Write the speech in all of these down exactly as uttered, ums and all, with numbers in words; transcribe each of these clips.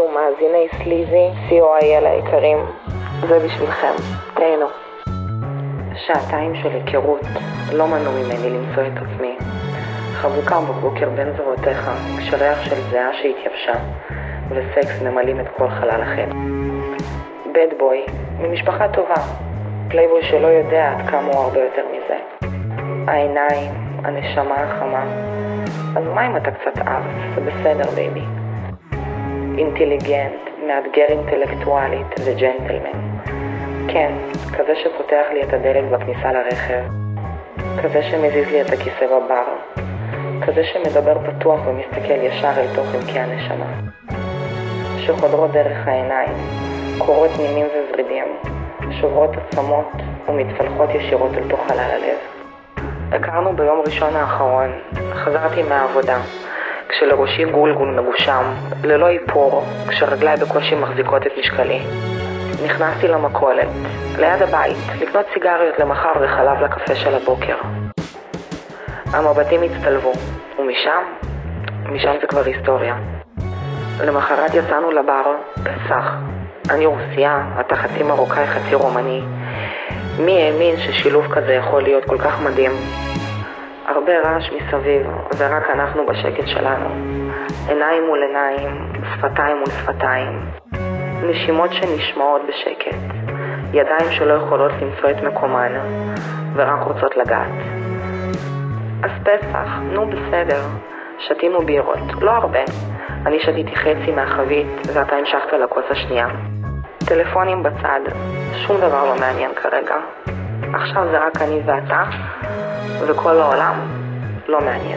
ומאזיני סליזי, סי או איי אל היקרים, זה בשבילכם, תהנו. שעתיים של היכרות לא מנעו ממני למצוא את עצמי חבוקה בבוקר בין זרועותיך, כשריח של זיעה שהתייבשה וסקס ממלאים את כל חלל החדר. בד בוי ממשפחה טובה, פלייבוי שלא יודע עד כמה הוא הרבה יותר מזה. העיניים, הנשמה החמה, אז מה אם אתה קצת ארץ? זה בסדר בייבי. אינטליגנט, מאתגר אינטלקטואלית וג'נטלמן. כן, כזה שפותח לי את הדלת בכניסה לרכב, כזה שמזיז לי את הכיסא בבר, כזה שמדבר פתוח ומסתכל ישר אל תוך עמקי הנשמה, שחודרות דרך העיניים, קורות נימים וזרידים, שוברות עצמות ומתפלחות ישירות אל תוך חלל הלב. הכרנו ביום ראשון האחרון, חזרתי מהעבודה, כשלראשי גולגול מגושם, ללא איפור, כשרגליי בקושי מחזיקות את משקלי. נכנסתי למכולת, ליד הבית, לקנות סיגריות למחר וחלב לקפה של הבוקר. המבטים הצטלבו, ומשם, משם זה כבר היסטוריה. למחרת יצאנו לבר, פסח. אני רוסיה, אתה חצי מרוקאי, חצי רומני. מי האמין ששילוב כזה יכול להיות כל כך מדהים? הרבה רעש מסביב, ורק אנחנו בשקט שלנו. עיניים מול עיניים, שפתיים מול שפתיים. נשימות שנשמעות בשקט. ידיים שלא יכולות למצוא את מקומן, ורק רוצות לגעת. אז פסח, נו בסדר. שתינו בירות, לא הרבה. אני שתיתי חצי מהחבית, ואתה המשכת לכוס השנייה. טלפונים בצד, שום דבר לא מעניין כרגע. עכשיו זה רק אני ואתה, וכל העולם לא מעניין.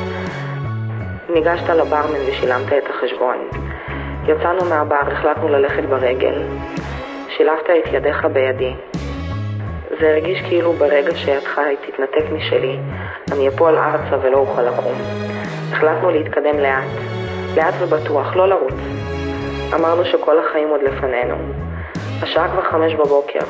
ניגשת לברמן ושילמת את החשבון. יצאנו מהבר, החלטנו ללכת ברגל. שילבת את ידיך בידי. זה הרגיש כאילו ברגע שידך תתנתק משלי, אני אפול ארצה ולא אוכל לקום. החלטנו להתקדם לאט, לאט ובטוח, לא לרוץ. אמרנו שכל החיים עוד לפנינו. השעה כבר חמש בבוקר.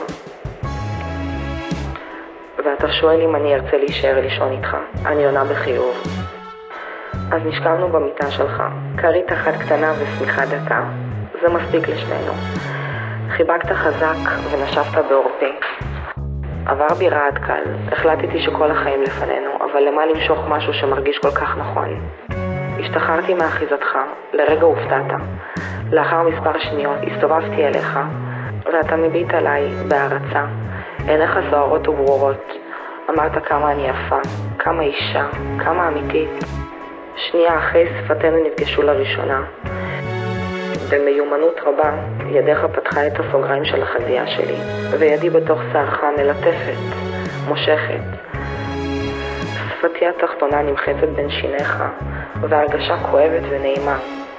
ואתה שואל אם אני ארצה להישאר לישון איתך. אני עונה בחיוב. אז נשכבנו במיטה שלך, קרית אחת קטנה ושמיכה דקה. זה מספיק לשנינו. חיבקת חזק ונשבת בעורפי. עבר בי רעד קל, החלטתי שכל החיים לפנינו, אבל למה למשוך משהו שמרגיש כל כך נכון? השתחררתי מאחיזתך, לרגע הופתעת. לאחר מספר שניות הסתובבתי אליך, ואתה מביט עליי בהערצה. עיניך סוערות וברורות. אמרת כמה אני יפה, כמה אישה, כמה אמיתית. שנייה אחרי שפתינו נפגשו לראשונה. במיומנות רבה, ידיך פתחה את הסוגריים של החזייה שלי, וידי בתוך שערך מלטפת, מושכת. שפתי התחתונה נמחצת בין שיניך, והרגשה כואבת ונעימה.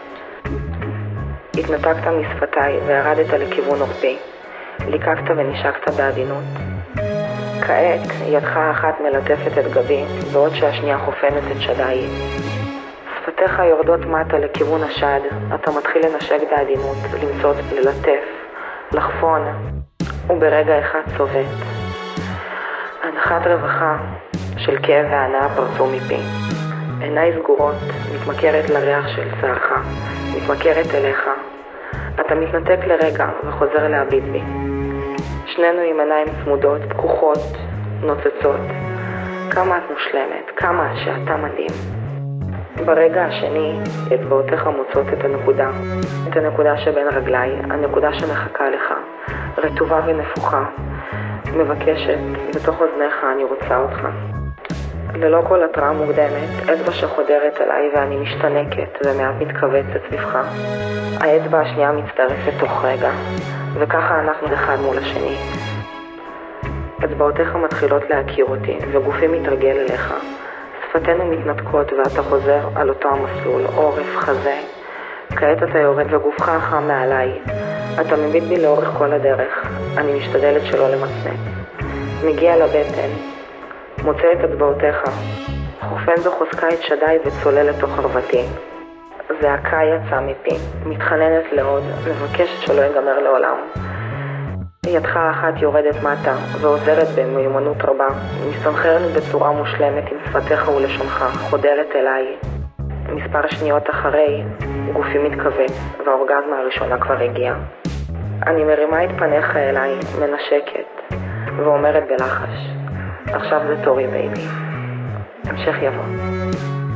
התנתקת משפתיי וירדת לכיוון עורפי. ליקקת ונשקת בעדינות. כעת, ידך האחת מלטפת את גבי, בעוד שהשנייה חופנת את שדיי. שפתיך יורדות מטה לכיוון השד, אתה מתחיל לנשק בעדינות, למצוא, ללטף, לחפון, וברגע אחד צובט. הנחת רווחה של כאב והנאה פרצו מפי. עיניי סגורות, מתמכרת לריח של שערך, מתמכרת אליך. אתה מתנתק לרגע וחוזר להביט בי. שנינו עם עיניים צמודות, פקוחות, נוצצות. כמה את מושלמת, כמה שאתה מדהים. ברגע השני, אצבעותיך מוצאות את הנקודה, את הנקודה שבין רגליי, הנקודה שמחכה לך, רטובה ונפוחה, מבקשת, בתוך אוזניך אני רוצה אותך. ללא כל התראה מוקדמת, אצבע שחודרת אליי ואני משתנקת ומעט מתכווצת סביבך. האצבע השנייה מצטרפת תוך רגע, וככה אנחנו אחד מול השני. אצבעותיך מתחילות להכיר אותי, וגופי מתרגל אליך. שפתינו מתנתקות ואתה חוזר על אותו המסלול, עורף, חזה. כעת אתה יורד וגופך חם מעליי. אתה מביט בי לאורך כל הדרך. אני משתדלת שלא למצמץ. מגיע לבטן. מוצא את אצבעותיך. חופן בחוזקה את שדיי וצולל לתוך ערוותי. זעקה יצאה מפי. מתחננת לעוד. מבקשת שלא ייגמר לעולם. ידך האחת יורדת מטה ועוזרת במיומנות רבה. מסתנכרנו בצורה מושלמת עם שפתיך ולשונך, חודרת אליי. מספר שניות אחרי, גופי מתכווץ, והאורגזמה הראשונה כבר הגיעה. אני מרימה את פניך אליי, מנשקת, ואומרת בלחש, עכשיו זה תורי בייבי. המשך יבוא.